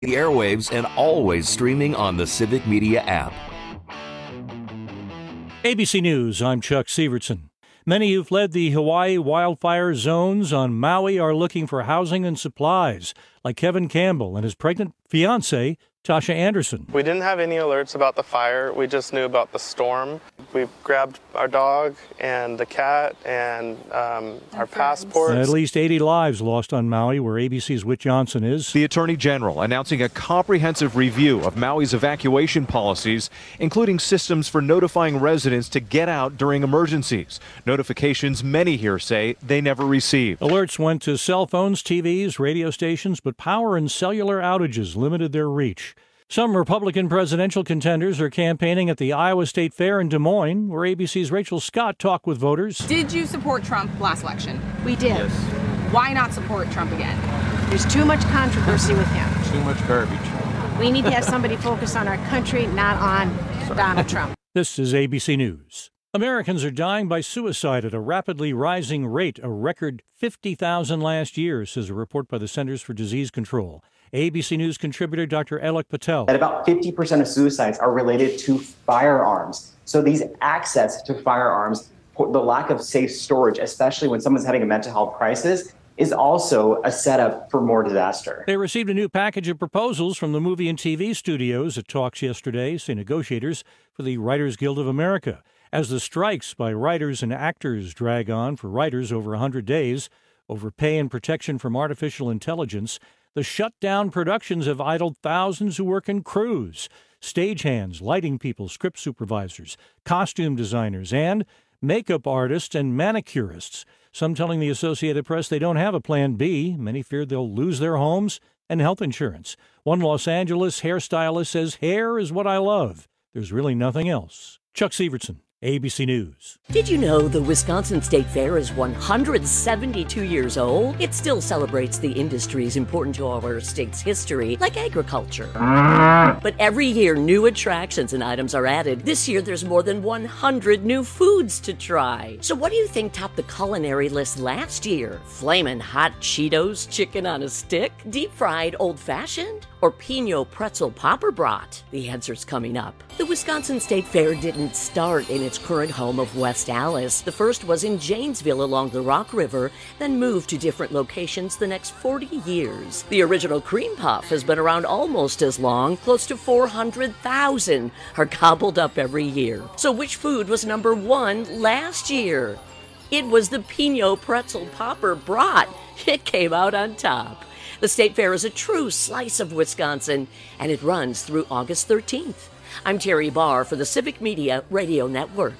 the airwaves and always streaming on the Civic Media app. ABC News, I'm Chuck Sievertson. Many who fled the Hawaii wildfire zones on Maui are looking for housing and supplies, like Kevin Campbell and his pregnant fiancée, Tasha Anderson. We didn't have any alerts about the fire. We just knew about the storm. We grabbed our dog and the cat and our passports. At least 80 lives lost on Maui, where ABC's Whit Johnson is. The Attorney General announcing a comprehensive review of Maui's evacuation policies, including systems for notifying residents to get out during emergencies. Notifications many here say they never received. Alerts went to cell phones, TVs, radio stations, but power and cellular outages limited their reach. Some Republican presidential contenders are campaigning at the Iowa State Fair in Des Moines, where ABC's Rachel Scott talked with voters. Did you support Trump last election? We did. Yes. Why not support Trump again? There's too much controversy with him. Too much garbage. We need to have somebody focus on our country, not on Donald Trump. This is ABC News. Americans are dying by suicide at a rapidly rising rate, a record 50,000 last year, says a report by the Centers for Disease Control. ABC News contributor Dr. Alok Patel. That about 50% of suicides are related to firearms. So these access to firearms, the lack of safe storage, especially when someone's having a mental health crisis, is also a setup for more disaster. They received a new package of proposals from the movie and TV studios at talks yesterday, say negotiators for the Writers Guild of America. As the strikes by writers and actors drag on for writers over 100 days over pay and protection from artificial intelligence, the shut-down productions have idled thousands who work in crews, stagehands, lighting people, script supervisors, costume designers, and makeup artists and manicurists. Some telling the Associated Press they don't have a plan B. Many fear they'll lose their homes and health insurance. One Los Angeles hairstylist says, "Hair is what I love. There's really nothing else." Chuck Sievertson, ABC News. Did you know the Wisconsin State Fair is 172 years old? It still celebrates the industries important to our state's history, like agriculture. But every year, new attractions and items are added. This year, there's more than 100 new foods to try. So what do you think topped the culinary list last year? Flamin' hot Cheetos, chicken on a stick, deep-fried old-fashioned, or Pinot pretzel popper brat? The answer's coming up. The Wisconsin State Fair didn't start in its current home of West Allis. The first was in Janesville along the Rock River, then moved to different locations the next 40 years. The original cream puff has been around almost as long. Close to 400,000 are gobbled up every year. So which food was number one last year? It was the Pinot pretzel popper brat. It came out on top. The State Fair is a true slice of Wisconsin, and it runs through August 13th. I'm Terry Barr for the Civic Media Radio Network.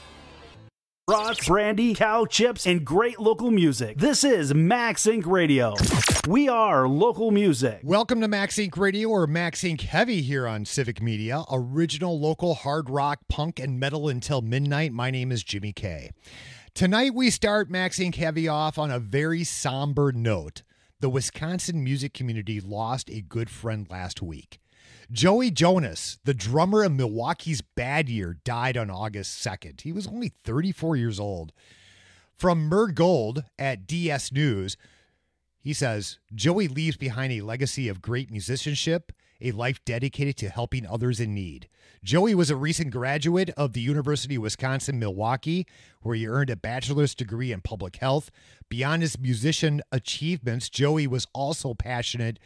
Brats, brandy, cow chips, and great local music. This is Max Inc. Radio. We are local music. Welcome to Max Inc. Radio, or Max Inc. Heavy here on Civic Media. Original local hard rock, punk, and metal until midnight. My name is Jimmy K. Tonight we start Max Inc. Heavy off on a very somber note. The Wisconsin music community lost a good friend last week. Joey Jonas, the drummer of Milwaukee's Bad Year, died on August 2nd. He was only 34 years old. From Mur Gold at DS News, he says, Joey leaves behind a legacy of great musicianship, a life dedicated to helping others in need. Joey was a recent graduate of the University of Wisconsin-Milwaukee, where he earned a bachelor's degree in public health. Beyond his musician achievements, Joey was also a passionate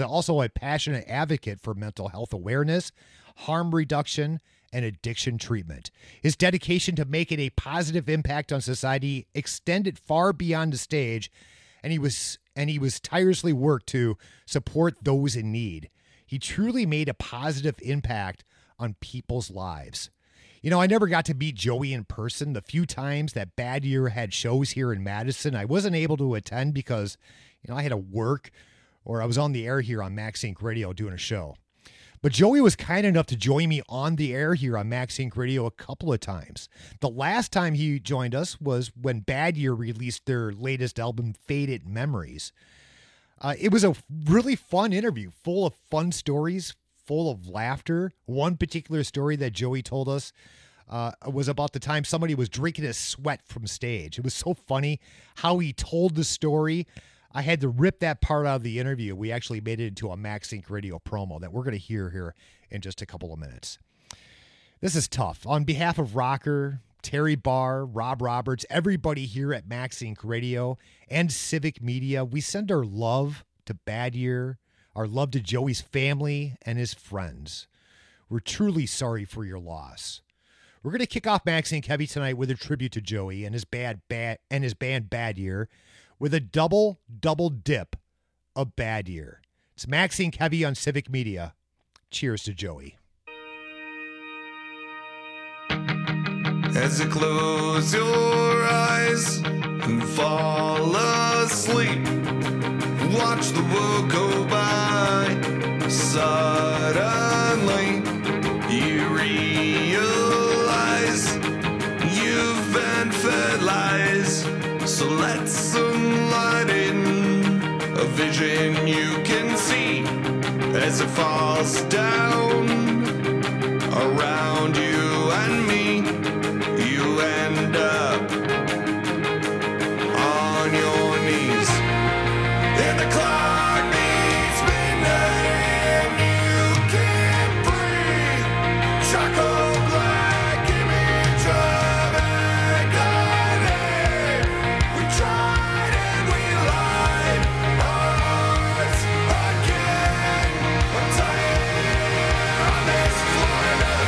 advocate for mental health awareness, harm reduction, and addiction treatment. His dedication to making a positive impact on society extended far beyond the stage, and he was tirelessly worked to support those in need. He truly made a positive impact on people's lives. You know, I never got to meet Joey in person. The few times that Bad Year had shows here in Madison, I wasn't able to attend because, I had to work, or I was on the air here on Max Inc. Radio doing a show. But Joey was kind enough to join me on the air here on Max Inc. Radio a couple of times. The last time he joined us was when Bad Year released their latest album, Faded Memories. It was a really fun interview, full of fun stories, full of laughter. One particular story that Joey told us was about the time somebody was drinking his sweat from stage. It was so funny how he told the story. I had to rip that part out of the interview. We actually made it into a Max Inc. radio promo that we're going to hear here in just a couple of minutes. This is tough. On behalf of Rocker, Terry Barr, Rob Roberts, everybody here at Max Inc. Radio and Civic Media, we send our love to Bad Year, our love to Joey's family and his friends. We're truly sorry for your loss. We're going to kick off Max Inc. Heavy tonight with a tribute to Joey and his band Bad Year with a double dip of Bad Year. It's Max Inc. Heavy on Civic Media. Cheers to Joey. As you close your eyes and fall asleep, watch the world go by. Suddenly you realize you've been fed lies. So let some light in, a vision you can see as it falls down around you and me. You end up on your knees, and the clock beats midnight and you can't breathe. Charcoal black image of agony. We tried and we lied once again. I'm tired on this floor, another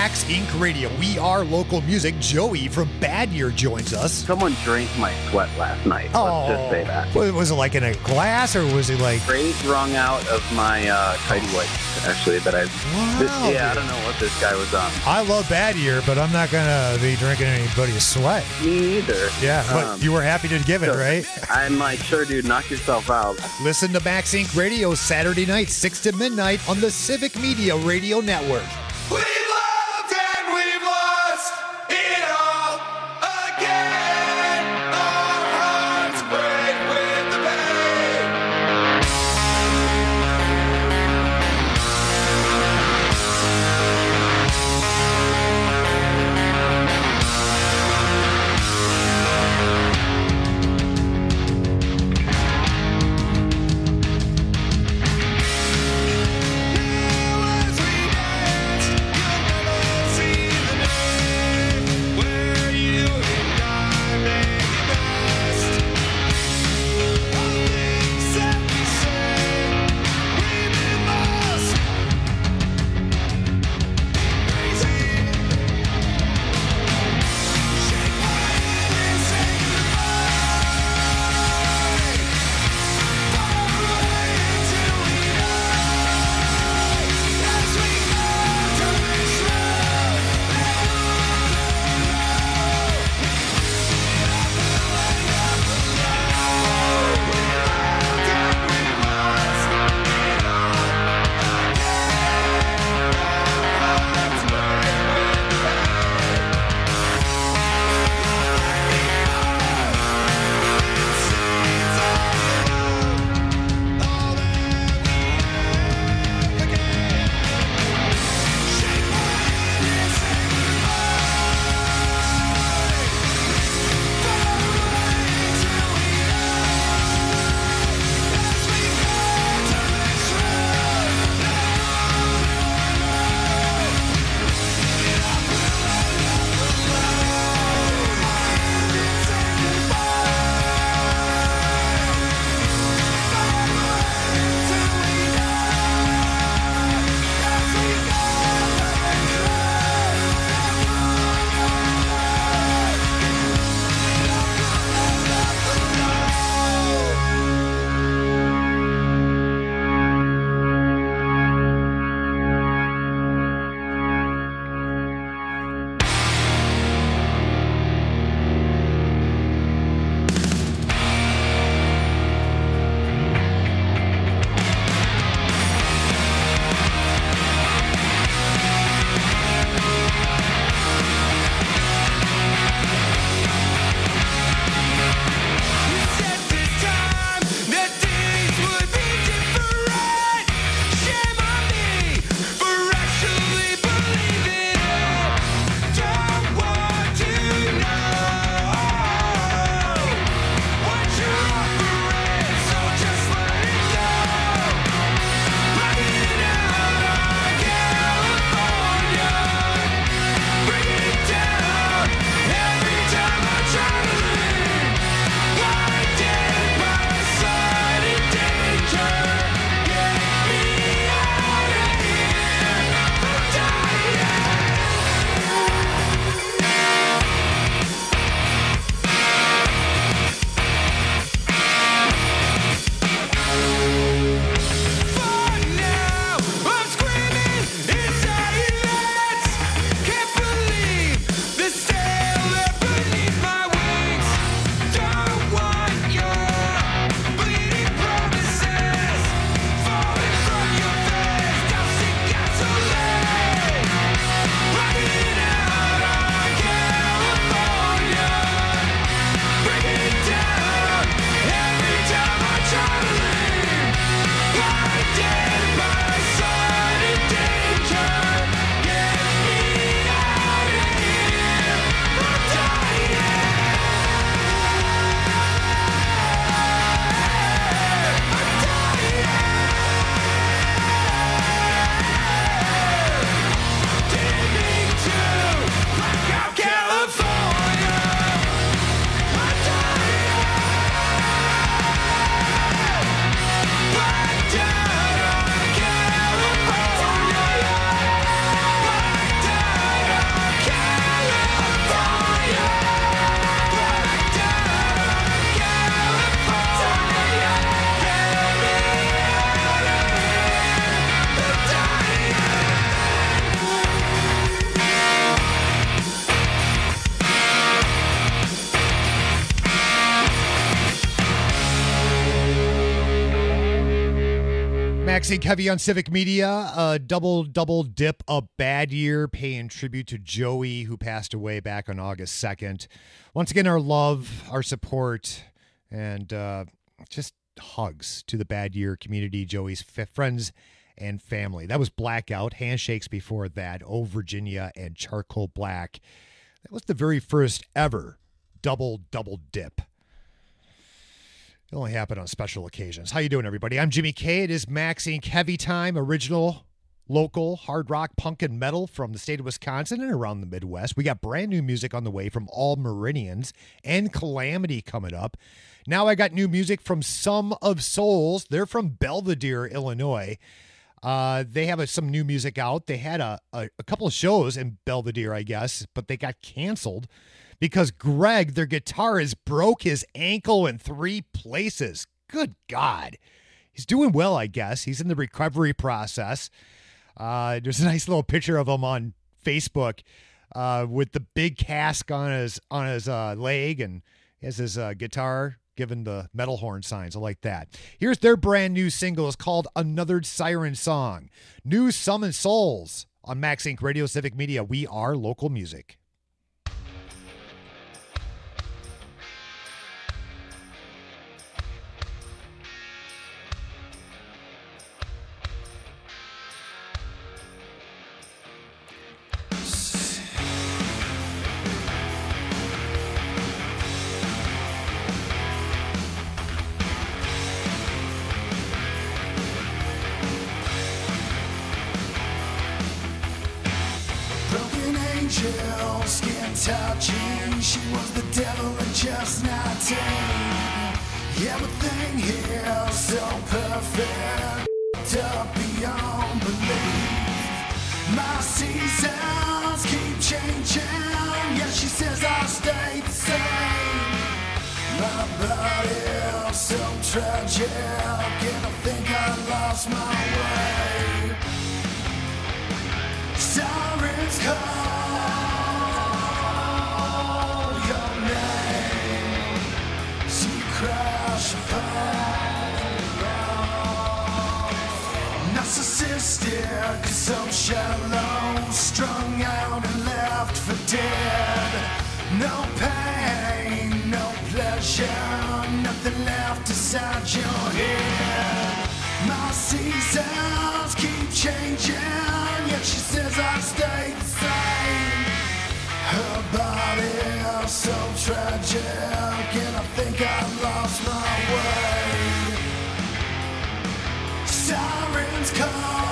Max Inc. Radio. We are local music. Joey from Bad Year joins us. Someone drank my sweat last night. Let's just say that. Was it like in a glass, or was it like... Straight wrung out of my tidy whities, actually, that I... Wow, I don't know what this guy was on. I love Bad Year, but I'm not going to be drinking anybody's sweat. Me either. Yeah, but you were happy to give it, right? I'm like, sure, dude, knock yourself out. Listen to Max Inc. Radio Saturday night, 6 to midnight on the Civic Media Radio Network. We've loved and we've lost it all again. Our hearts break with the pain. Now as we dance, Maxing Kevy on Civic Media, a double dip, a bad year, paying tribute to Joey, who passed away back on August 2nd. Once again, our love, our support, and just hugs to the bad year community, Joey's friends and family. That was Blackout, Handshakes before that, Oh Virginia, and Charcoal Black. That was the very first ever double dip. It only happened on special occasions. How you doing, everybody? I'm Jimmy K. It is Maxing Heavy Time, original, local, hard rock, punk, and metal from the state of Wisconsin and around the Midwest. We got brand new music on the way from All Meridians and Calamity coming up. Now I got new music from Sum of Souls. They're from Belvedere, Illinois. They have some new music out. They had a couple of shows in Belvedere, I guess, but they got canceled because Greg, their guitarist, broke his ankle in 3 places. Good God. He's doing well, I guess. He's in the recovery process. There's a nice little picture of him on Facebook with the big cast on his leg, and he has his guitar giving the metal horn signs. I like that. Here's their brand new single. It's called Another Siren Song. New Sum of Souls on Max Inc. Radio Civic Media. We are local music. Skin touching, she was the devil and just 19. Everything here so perfect, up beyond belief. My seasons keep changing, yeah, she says I'll stay the same. My body so tragic, and I think I lost my way. Sirens call crash upon narcissistic, so shallow, strung out and left for dead. No pain, no pleasure, nothing left inside your head. My seasons keep changing, yet she says I stay the same. Her body so tragic, and I think I lost my way. Sirens call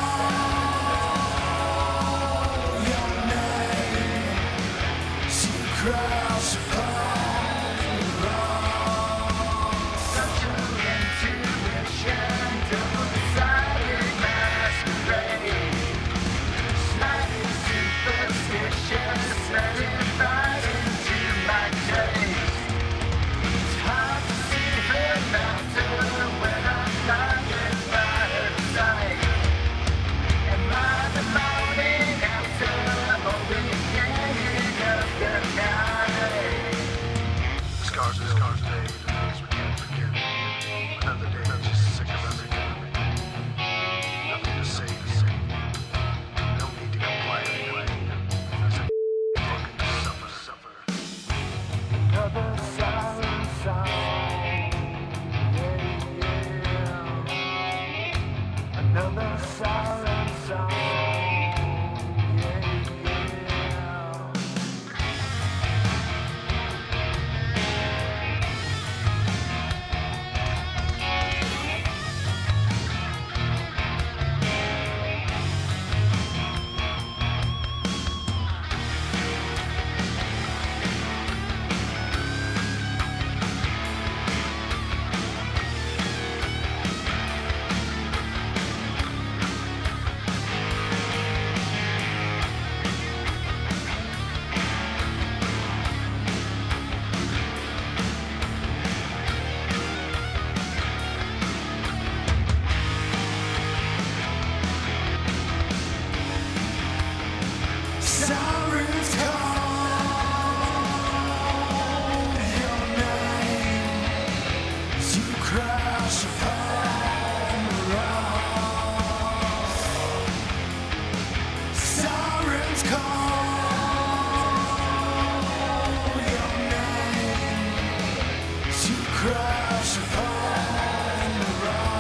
your name, so you crash upon the wrong. Such an intuition, double-sided masquerade. Slightly superstitious, right into my taste. It's hard to see her laughter when I'm blinded by her sight. Am I the morning after, or the beginning of the night? Scars of days, days we can't forget. Another day I'm just sick of everything. Nothing to say. No need to complain. Another siren song, yeah. Another siren song, yeah. crash upon the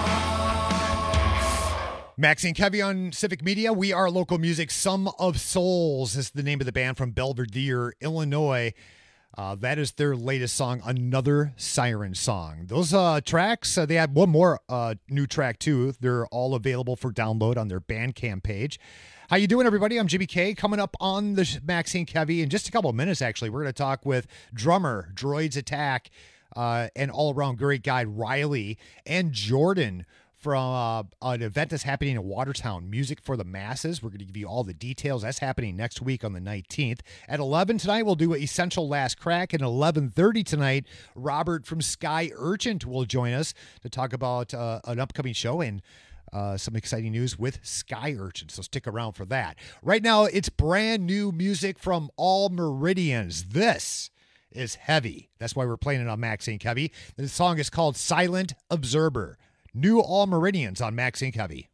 rock. Maxie and Kevy on Civic Media. We are local music. Sum of Souls is the name of the band from Belvedere, Illinois. That is their latest song, Another Siren Song. Those tracks, they had one more new track too. They're all available for download on their Bandcamp page. How you doing, everybody? I'm Jimmy K. Coming up on the Maxie and Kevy in just a couple of minutes, actually, we're going to talk with drummer Droids Attack and all-around great guy Riley and Jordan from an event that's happening in Watertown, Music for the Masses. We're going to give you all the details. That's happening next week on the 19th. At 11 tonight, we'll do Essential Last Crack. And 11:30 tonight, Robert from Sky Urchint will join us to talk about an upcoming show and some exciting news with Sky Urchin, so stick around for that. Right now, it's brand new music from All Meridians. This is heavy. That's why we're playing it on Maxie and Kevy. The song is called Silent Observer. New All Meridians on Maxie and Kevy.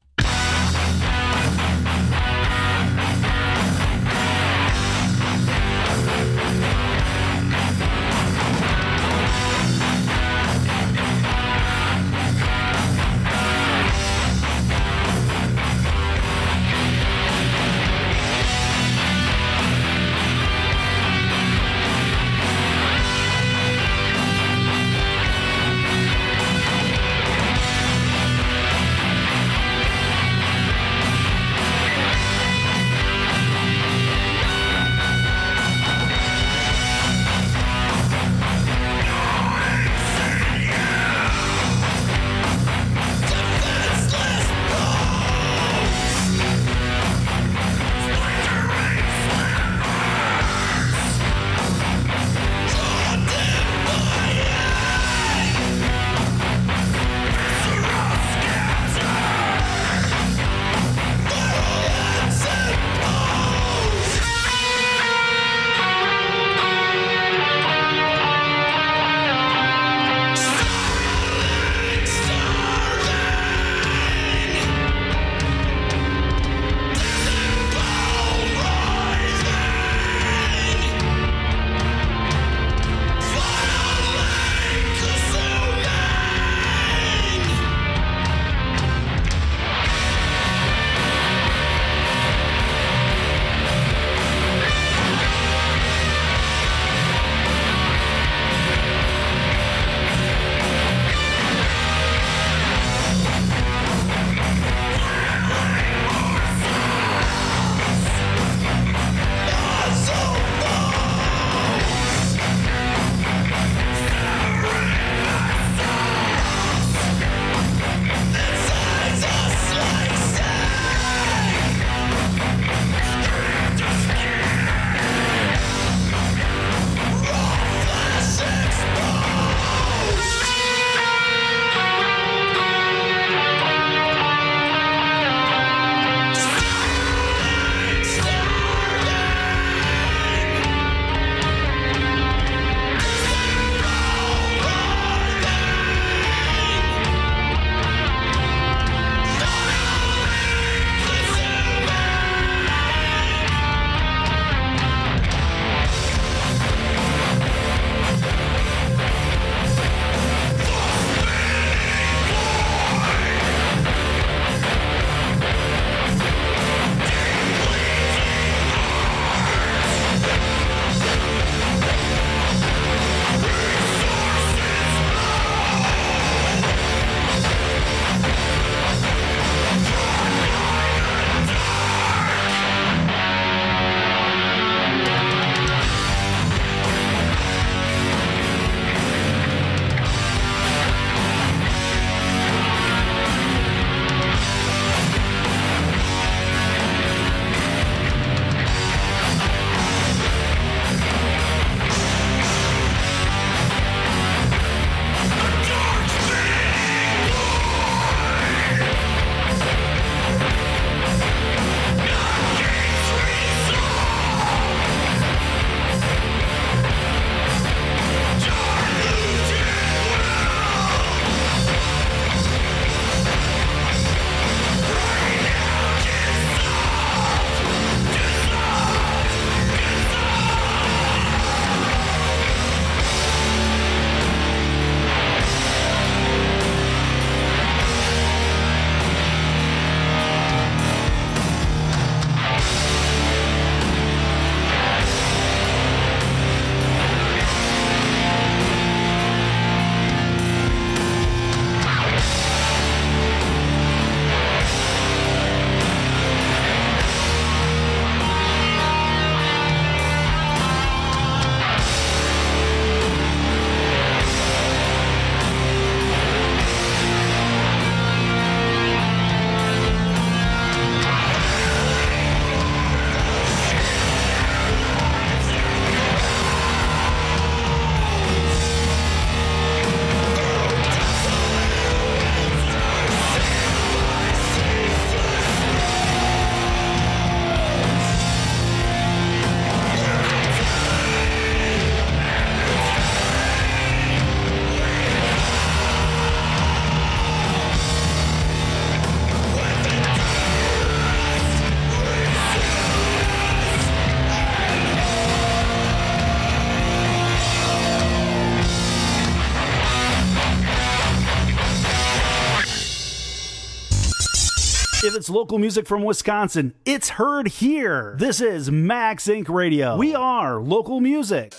If it's local music from Wisconsin, it's heard here. This is Max Inc. Radio. We are local music.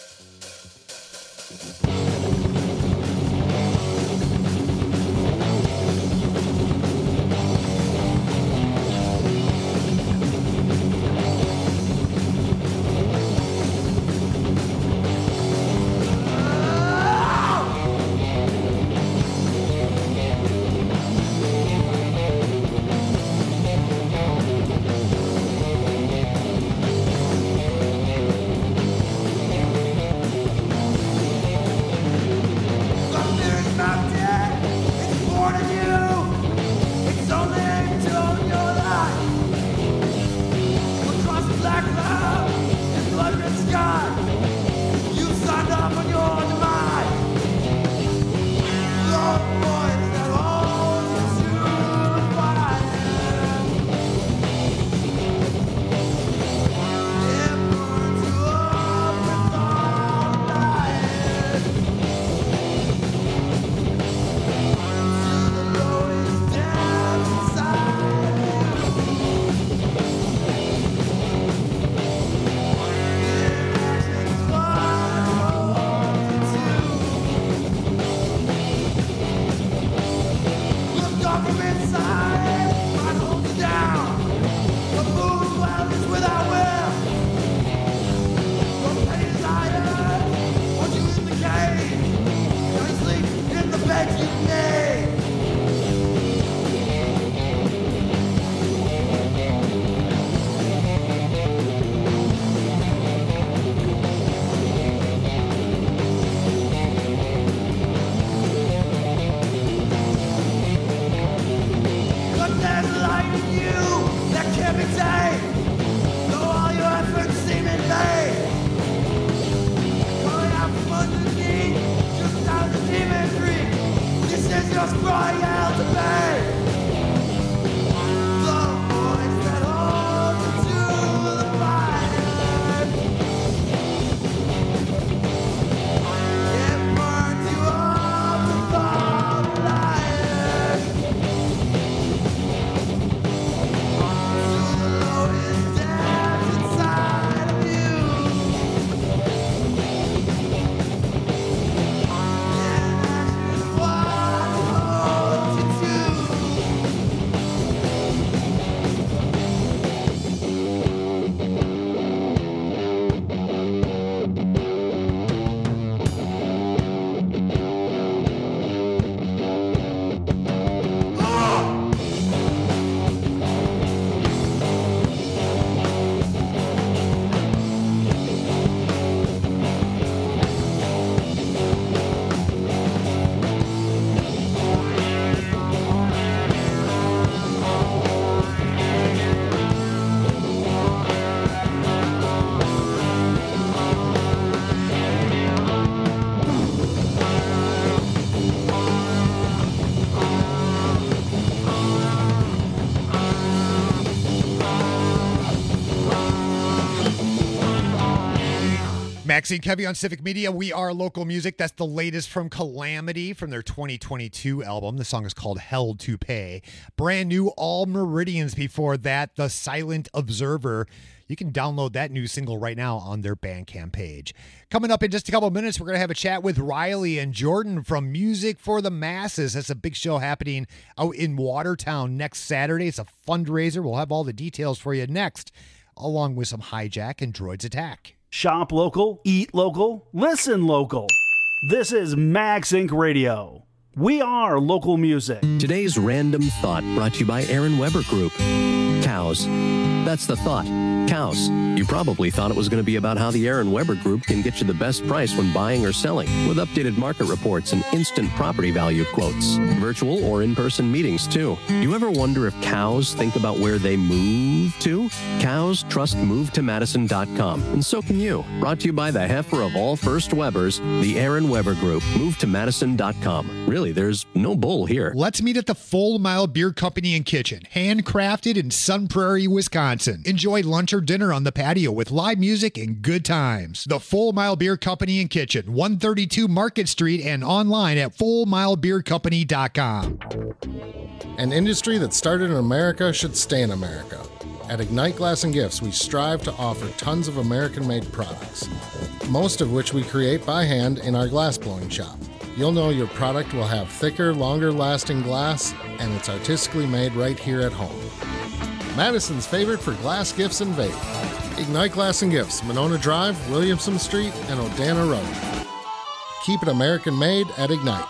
Maxie and Kevy on Civic Media. We are local music. That's the latest from Calamity from their 2022 album. The song is called Held to Pay. Brand new All Meridians before that, The Silent Observer. You can download that new single right now on their Bandcamp page. Coming up in just a couple of minutes, we're going to have a chat with Riley and Jordan from Music for the Masses. That's a big show happening out in Watertown next Saturday. It's a fundraiser. We'll have all the details for you next, along with some Hijack and Droids Attack. Shop local, eat local, listen local. This is Max Inc. Radio. We are local music. Today's Random Thought brought to you by Aaron Weber Group. Cows. That's the thought. Cows. You probably thought it was going to be about how the Aaron Weber Group can get you the best price when buying or selling, with updated market reports and instant property value quotes. Virtual or in-person meetings, too. Do you ever wonder if cows think about where they move to? Cows trust MoveToMadison.com, and so can you. Brought to you by the heifer of all first Webers, the Aaron Weber Group. MoveToMadison.com. Really Really, there's no bull here. Let's meet at the Full Mile Beer Company and Kitchen, handcrafted in Sun Prairie, Wisconsin. Enjoy lunch or dinner on the patio with live music and good times. The Full Mile Beer Company and Kitchen, 132 Market Street, and online at fullmilebeercompany.com. An industry that started in America should stay in America. At Ignite Glass and Gifts, we strive to offer tons of American-made products, most of which we create by hand in our glass blowing shop. You'll know your product will have thicker, longer-lasting glass, and it's artistically made right here at home. Madison's favorite for glass gifts and vape. Ignite Glass and Gifts, Monona Drive, Williamson Street, and Odana Road. Keep it American-made at Ignite.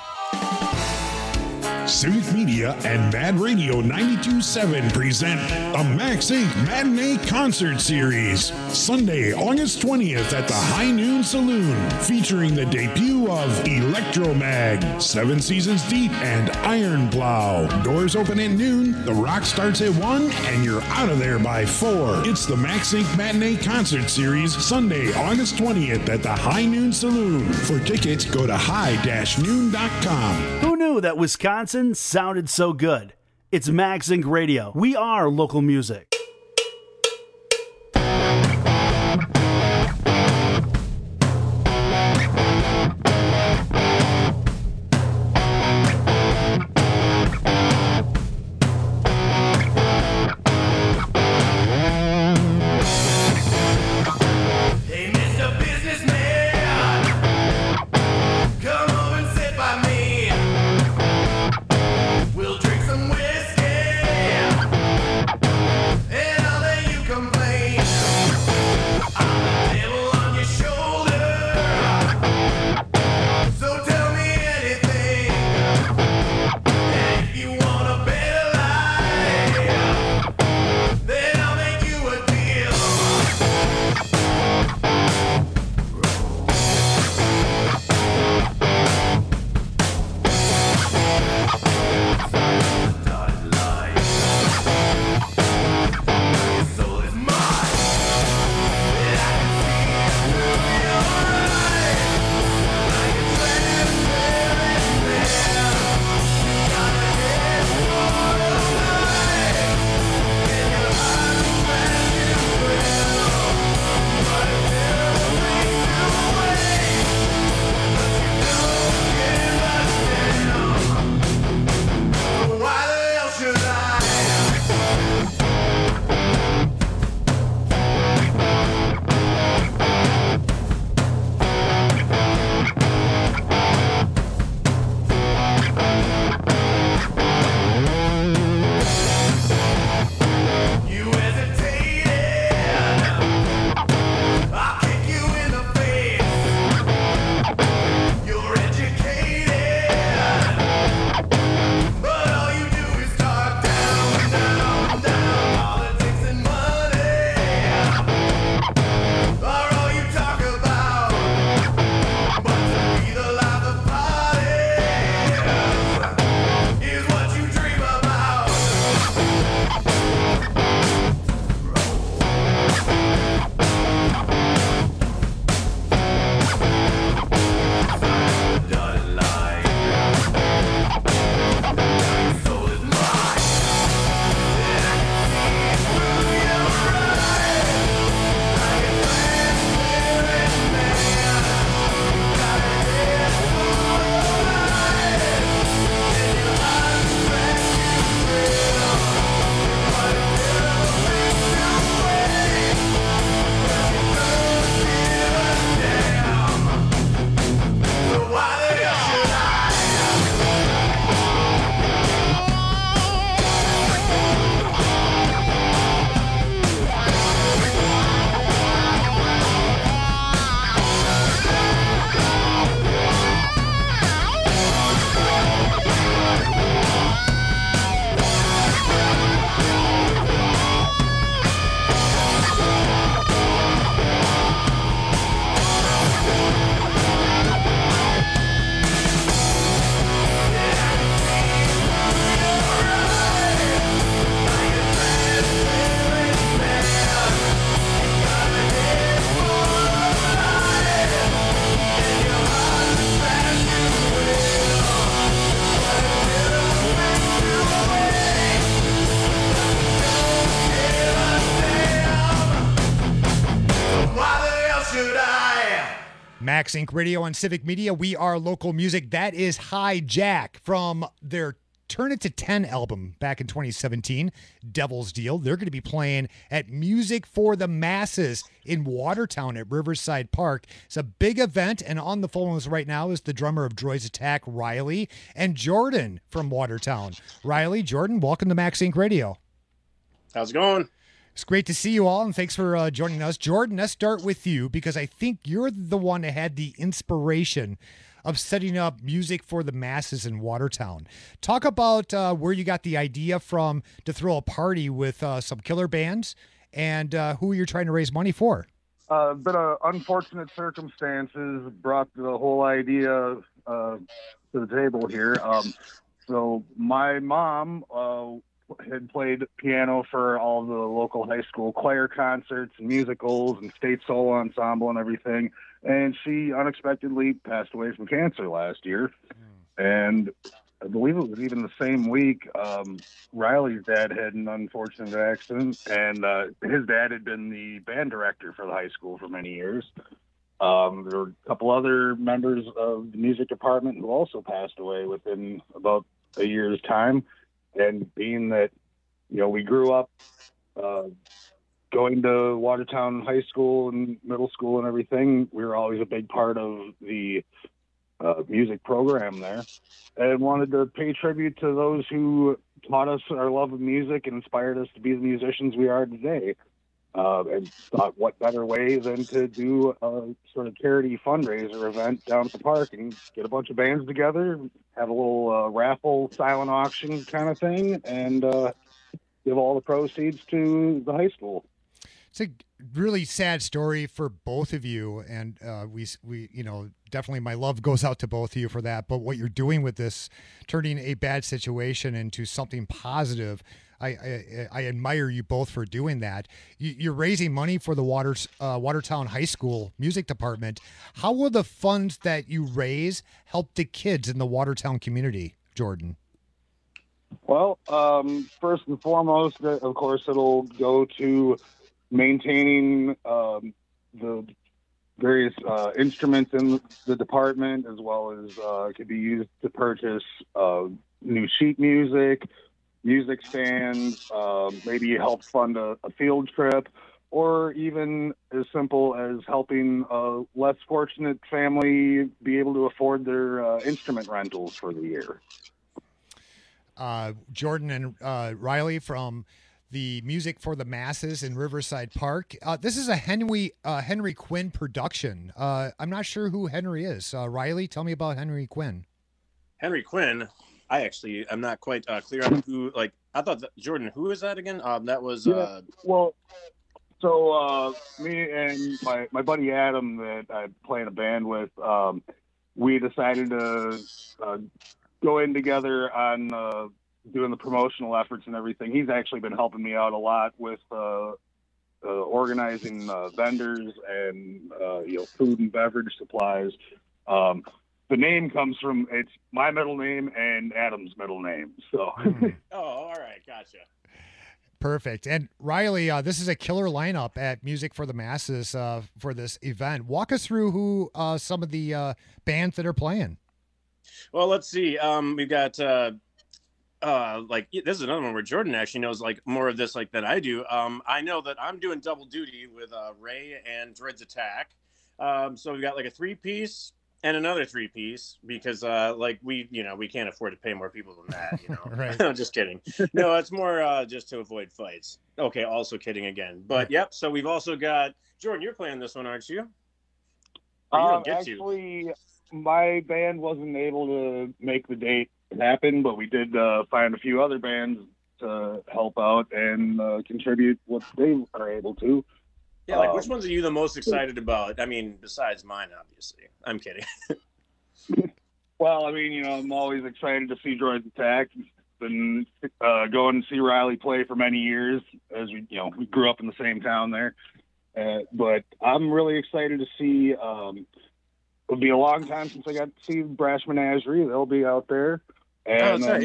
Civic Media and Mad Radio 92.7 present a Max Inc. Matinee Concert Series. Sunday, August 20th at the High Noon Saloon, featuring the debut of Electromag, 7 Seasons Deep, and Iron Plow. Doors open at noon, the rock starts at 1, and you're out of there by 4. It's the Max Inc. Matinee Concert Series, Sunday, August 20th at the High Noon Saloon. For tickets, go to high-noon.com. Who knew that Wisconsin sounded so good? It's Max Inc. Radio. We are local music. Max Inc. Radio on Civic Media. We are local music. That is Hijack from their Turn It to 10 album back in 2017, Devil's Deal. They're going to be playing at Music for the Masses in Watertown at Riverside Park. It's a big event, and on the phones right now is the drummer of Droids Attack, Riley, and Jordan from Watertown. Riley, Jordan, welcome to Max Inc. Radio. How's it going? It's great to see you all, and thanks for joining us. Jordan, let's start with you because I think you're the one that had the inspiration of setting up Music for the Masses in Watertown. Talk about where you got the idea from to throw a party with some killer bands and who you're trying to raise money for. A bit of unfortunate circumstances brought the whole idea to the table here. So my mom had played piano for all the local high school choir concerts and musicals and state solo ensemble and everything. And she unexpectedly passed away from cancer last year. And I believe it was even the same week, Riley's dad had an unfortunate accident, and his dad had been the band director for the high school for many years. There were a couple other members of the music department who also passed away within about a year's time. And being that, we grew up going to Watertown High School and middle school and everything, we were always a big part of the music program there, and wanted to pay tribute to those who taught us our love of music and inspired us to be the musicians we are today. And thought, what better way than to do a sort of charity fundraiser event down at the park and get a bunch of bands together, have a little raffle, silent auction kind of thing, and give all the proceeds to the high school. It's a really sad story for both of you, and we definitely my love goes out to both of you for that. But what you're doing with this, turning a bad situation into something positive, I admire you both for doing that. You're raising money for the Watertown High School music department. How will the funds that you raise help the kids in the Watertown community, Jordan? Well, first and foremost, of course, it'll go to maintaining the various instruments in the department, as well as it could be used to purchase new sheet music stands, maybe help fund a field trip, or even as simple as helping a less fortunate family be able to afford their instrument rentals for the year. Jordan and Riley from the Music for the Masses in Riverside Park. This is a Henry Quinn production. I'm not sure who Henry is. Riley, tell me about Henry Quinn. Henry Quinn, I'm not quite clear on who, I thought that, Jordan, who is that again? That was... So me and my buddy Adam that I play in a band with, we decided to go in together on doing the promotional efforts and everything. He's actually been helping me out a lot with organizing vendors and food and beverage supplies. The name comes from, it's my middle name and Adam's middle name. So. Oh, all right, gotcha. Perfect. And Riley, this is a killer lineup at Music for the Masses for this event. Walk us through who some of the bands that are playing. Well, let's see. We've got this is another one where Jordan actually knows more of this than I do. I know that I'm doing double duty with Ray and Droids Attack. So we've got a 3-piece and another 3-piece because we can't afford to pay more people than that. Right. I'm just kidding. No, it's more just to avoid fights. Okay, also kidding again. But yep. So we've also got Jordan. You're playing this one, aren't you? Actually, my band wasn't able to make the date happen, but we did find a few other bands to help out and contribute what they are able to. Yeah, which ones are you the most excited about? I mean, besides mine, obviously. I'm kidding. Well, I'm always excited to see Droids Attack. Been going to see Riley play for many years, as we grew up in the same town there. But I'm really excited to see. It'll be a long time since I got to see Brass Menagerie. They'll be out there, and then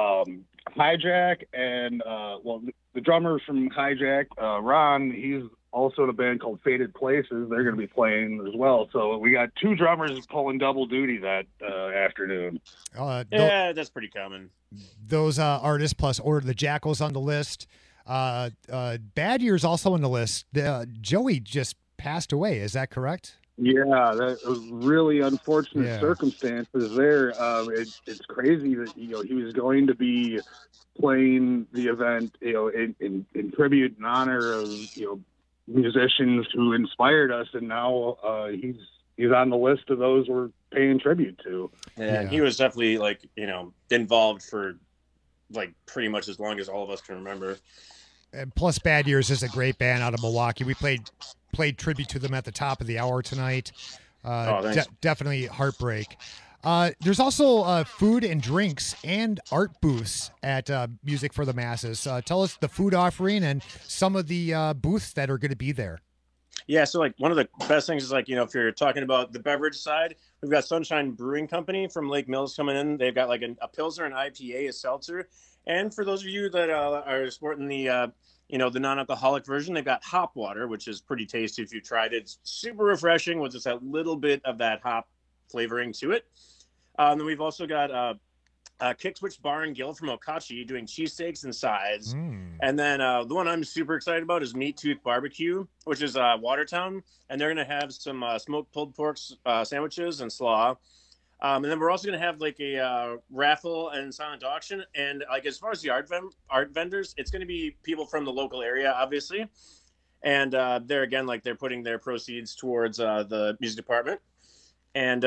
Hijack and the drummer from Hijack, Ron. He's also in a band called Faded Places. They're going to be playing as well. So we got 2 drummers pulling double duty that afternoon. Yeah, that's pretty common. Those artists plus Order the Jackals on the list. Bad Year's also on the list. Joey just passed away. Is that correct? Yeah, that was really unfortunate circumstances there. It's crazy that he was going to be playing the event in tribute and honor of musicians who inspired us, and now he's on the list of those we're paying tribute to. Yeah, and he was definitely involved for pretty much as long as all of us can remember. And plus, Bad Years is a great band out of Milwaukee. We played tribute to them at the top of the hour tonight. Definitely heartbreak. There's also food and drinks and art booths at Music for the Masses. Tell us the food offering and some of the booths that are going to be there. Yeah, so one of the best things is if you're talking about the beverage side, we've got Sunshine Brewing Company from Lake Mills coming in. They've got a Pilsner, an IPA, a seltzer. And for those of you that are sporting the the non-alcoholic version, they've got hop water, which is pretty tasty if you tried it. It's super refreshing with just that little bit of that hop flavoring to it. Then we've also got Kick Switch Bar and Grill from Okachi doing cheesesteaks and sides. And then the one I'm super excited about is Meat Tooth Barbecue, which is Watertown. And they're going to have some smoked pulled pork sandwiches and slaw. And then we're also going to have a raffle and silent auction. And as far as the art vendors, it's going to be people from the local area, obviously. And there again, they're putting their proceeds towards the music department. And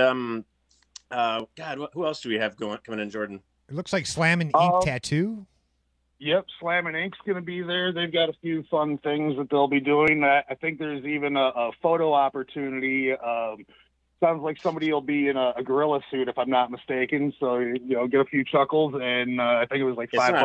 who else do we have coming in, Jordan? It looks like Slam and Ink Tattoo. Yep, Slam and Ink's going to be there. They've got a few fun things that they'll be doing. I think there's even a photo opportunity. Sounds like somebody will be in a gorilla suit, if I'm not mistaken. So, get a few chuckles. And I think it was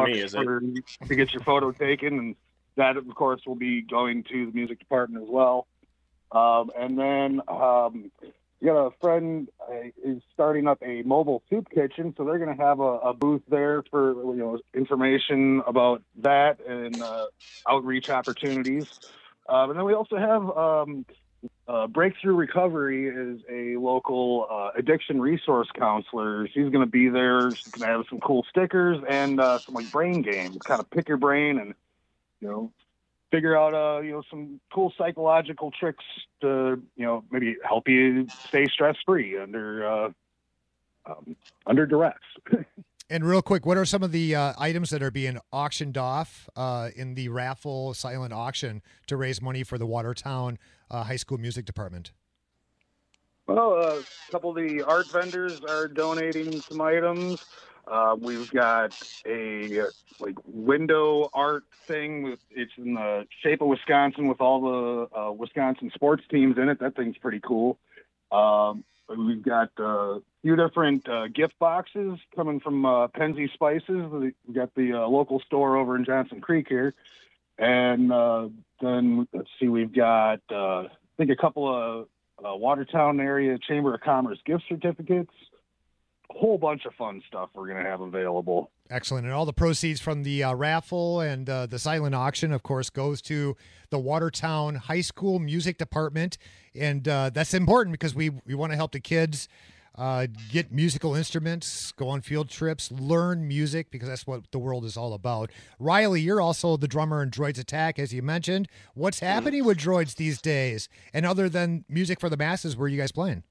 $5 to get your photo taken. And that, of course, will be going to the music department as well. And then we got a friend is starting up a mobile soup kitchen. So they're going to have a booth there for, information about that and outreach opportunities. And then we also have... Breakthrough Recovery is a local addiction resource counselor. She's going to be there. She's going to have some cool stickers and some brain games, kind of pick your brain and, figure out, some cool psychological tricks to, maybe help you stay stress-free under duress. And real quick, what are some of the items that are being auctioned off in the raffle silent auction to raise money for the Watertown High School Music Department? Well, a couple of the art vendors are donating some items. We've got a window art thing. It's in the shape of Wisconsin with all the Wisconsin sports teams in it. That thing's pretty cool. We've got a few different gift boxes coming from Penzi Spices. We've got the local store over in Johnson Creek here. And then, let's see, we've got, I think, a couple of Watertown area Chamber of Commerce gift certificates. A whole bunch of fun stuff we're going to have available. Excellent. And all the proceeds from the raffle and the silent auction, of course, goes to the Watertown High School Music Department. And that's important because we want to help the kids get musical instruments, go on field trips, learn music, because that's what the world is all about. Riley, you're also the drummer in Droids Attack, as you mentioned. What's happening with Droids these days? And other than Music for the Masses, where are you guys playing?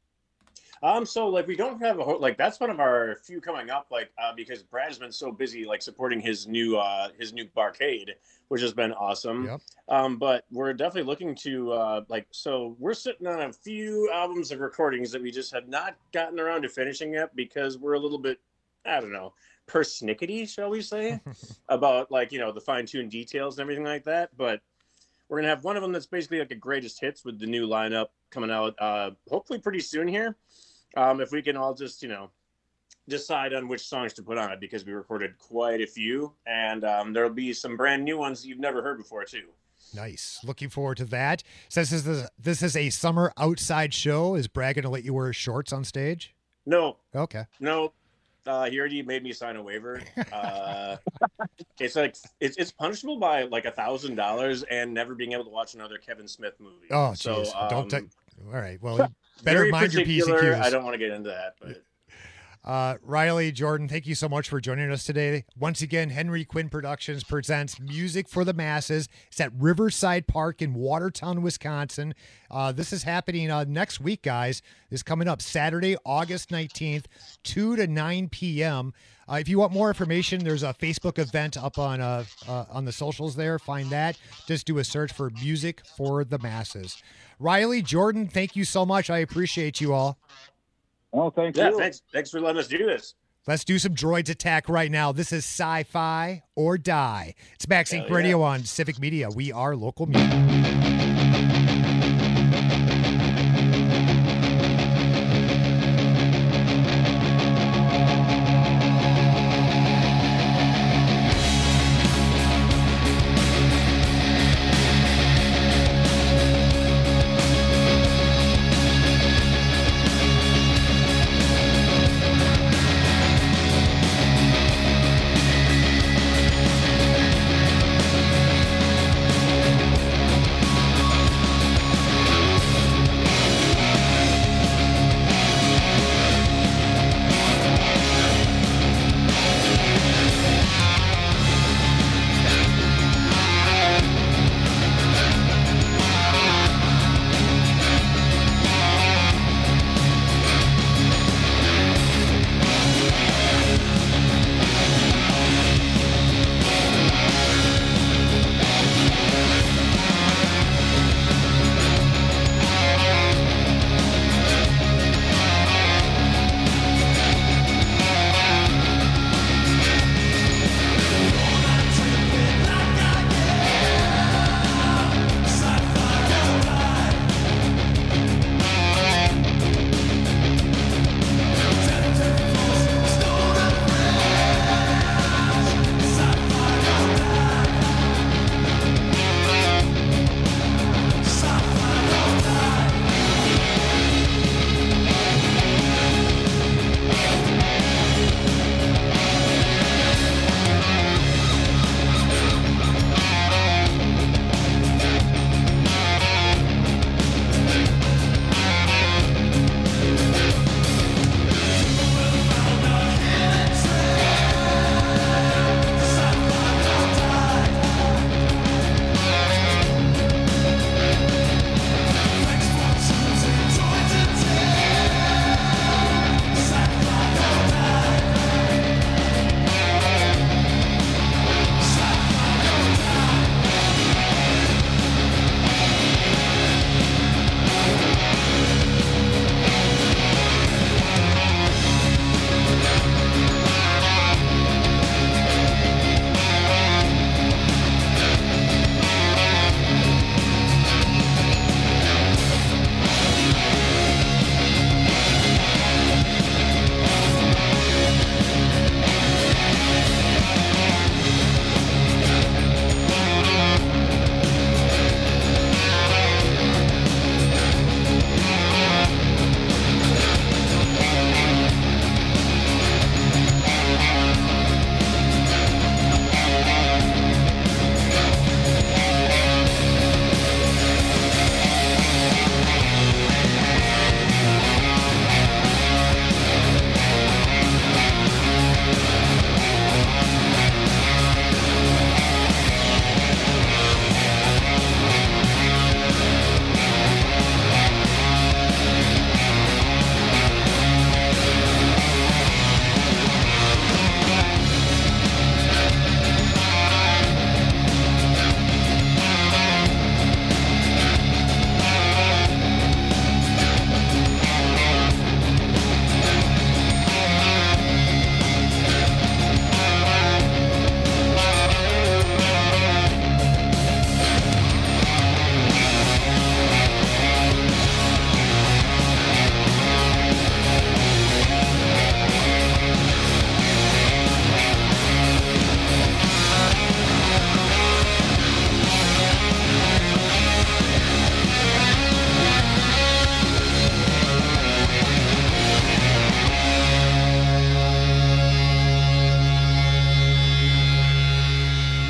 So we don't have a whole, that's one of our few coming up, because Brad has been so busy supporting his new barcade, which has been awesome. Yep. But we're definitely looking to so we're sitting on a few albums of recordings that we just have not gotten around to finishing yet because we're a little bit, I don't know, persnickety, shall we say, about the fine-tuned details and everything like that. But we're gonna have one of them that's basically a greatest hits with the new lineup coming out hopefully pretty soon here. If we can all just, decide on which songs to put on it, because we recorded quite a few, and there'll be some brand new ones you've never heard before, too. Nice. Looking forward to that. Since this is a summer outside show, is Brad going to let you wear shorts on stage? No. Okay. No. He already made me sign a waiver. It's like it's punishable by like $1,000 and never being able to watch another Kevin Smith movie. Oh, jeez. So, All right. Well, you better very mind your P's and particular. Q's. I don't want to get into that, but. Riley, Jordan, thank you so much for joining us today. Once again, Henry Quinn Productions presents Music for the Masses. It's at Riverside Park in Watertown, Wisconsin. This is happening next week, guys. This is coming up Saturday, August 19th, 2 to 9 p.m. If you want more information, there's a Facebook event up on the socials there. Find that. Just do a search for Music for the Masses. Riley, Jordan, thank you so much. I appreciate you all. Oh, thank you. Thanks for letting us do this. Let's do some Droids Attack right now. This is Sci-Fi or Die. It's Max Inc. Radio on Civic Media. We are local music.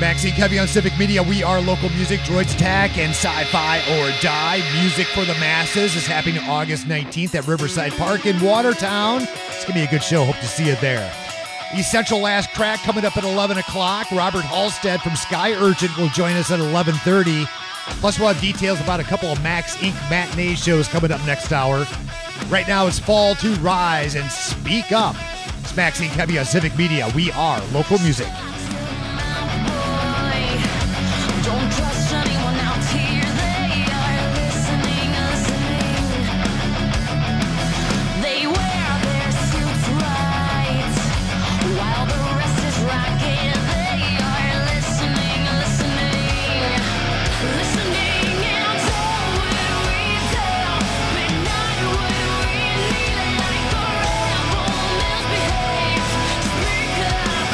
Maxine Kevy on Civic Media. We are local music, Droids Attack, and Sci-Fi or Die. Music for the Masses is happening August 19th at Riverside Park in Watertown. It's going to be a good show. Hope to see you there. Essential Last Crack coming up at 11 o'clock. Robert Halstead from Sky Urchin will join us at 11:30. Plus, we'll have details about a couple of Max Inc. matinee shows coming up next hour. Right now, it's Fall to Rise and Speak Up. It's Maxine Kevy on Civic Media. We are local music. Don't trust anyone out here, they are listening. They wear their suits right, while the rest is rocking. They are listening out to what we tell, but not what we need. Like a rebel misbehaves. Speak up,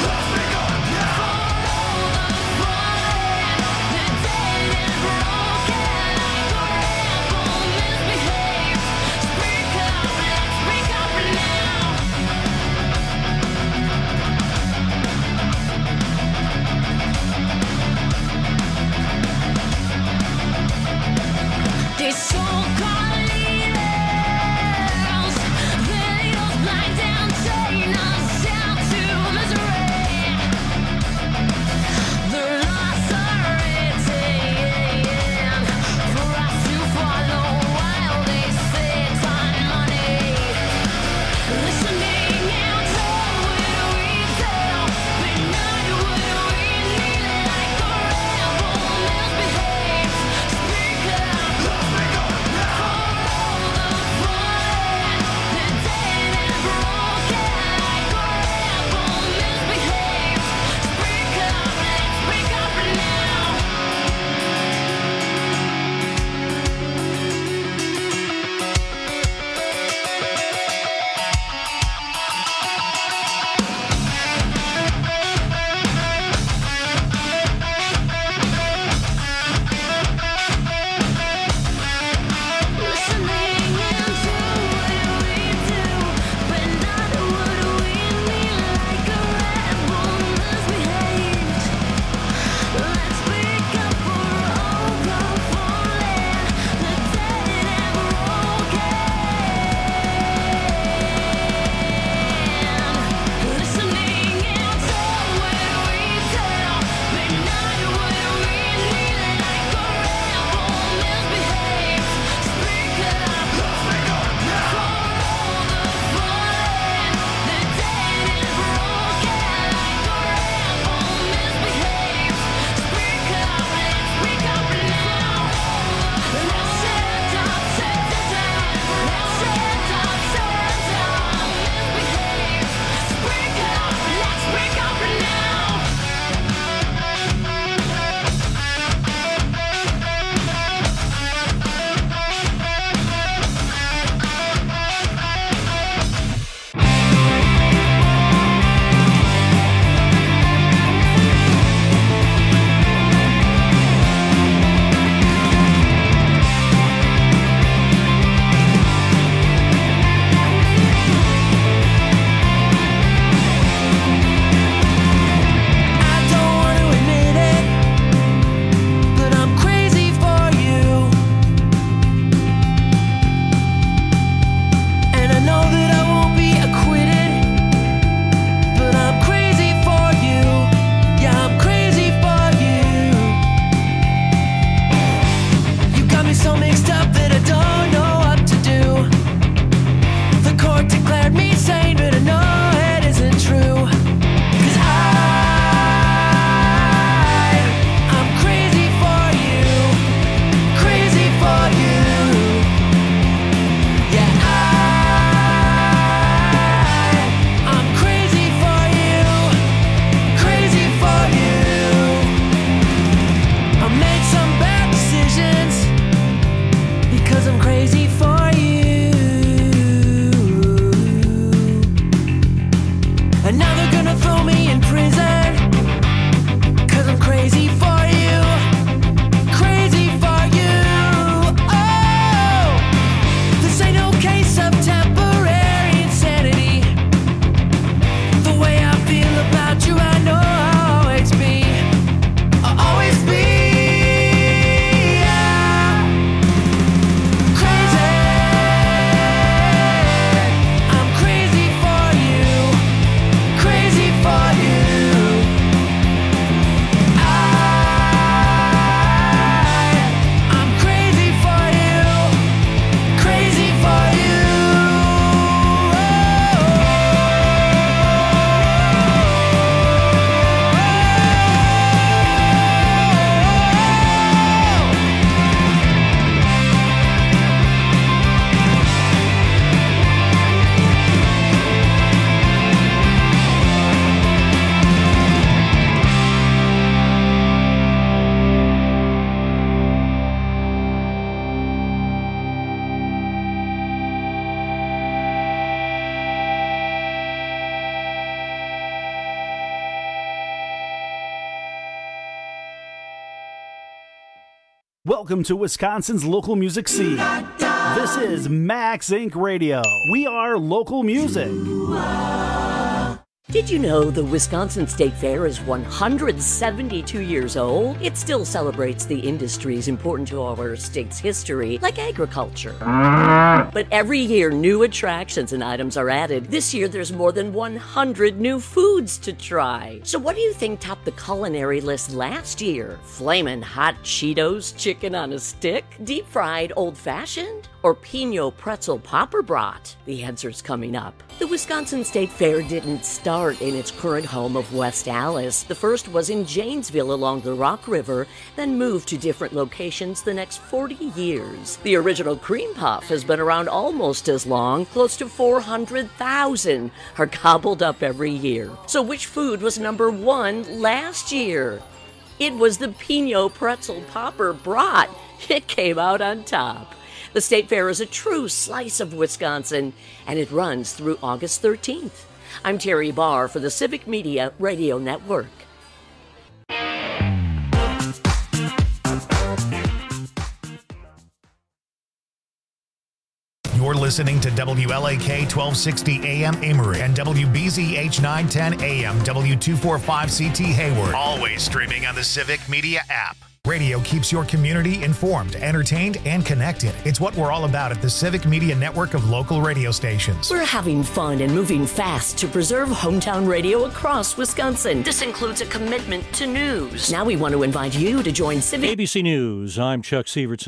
these so-called leaders, they all blind down, chain us down to misery. Their laws are written for us to follow while they sit on money. Listening out to what we tell, but not what we need. Like a rebel misbehaves. Speak up. Welcome to Wisconsin's local music scene. This is Max Inc. Radio. We are local music. Did you know the Wisconsin State Fair is 172 years old? It still celebrates the industries important to our state's history, like agriculture. But every year, new attractions and items are added. This year, there's more than 100 new foods to try. So what do you think topped the culinary list last year? Flamin' hot Cheetos chicken on a stick? Deep-fried old-fashioned? Or Pinot pretzel popper brat? The answer's coming up. The Wisconsin State Fair didn't start in its current home of West Allis. The first was in Janesville along the Rock River, then moved to different locations the next 40 years. The original cream puff has been around almost as long. Close to 400,000 are gobbled up every year. So which food was number one last year? It was the Pinot pretzel popper brat. It came out on top. The State Fair is a true slice of Wisconsin, and it runs through August 13th. I'm Terry Barr for the Civic Media Radio Network. You're listening to WLAK 1260 AM Amory and WBZH 910 AM W245CT Hayward. Always streaming on the Civic Media app. Radio keeps your community informed, entertained, and connected. It's what we're all about at the Civic Media network of local radio stations. We're having fun and moving fast to preserve hometown radio across Wisconsin. This includes a commitment to news. Now we want to invite you to join Civic. ABC News, I'm Chuck Sievertson.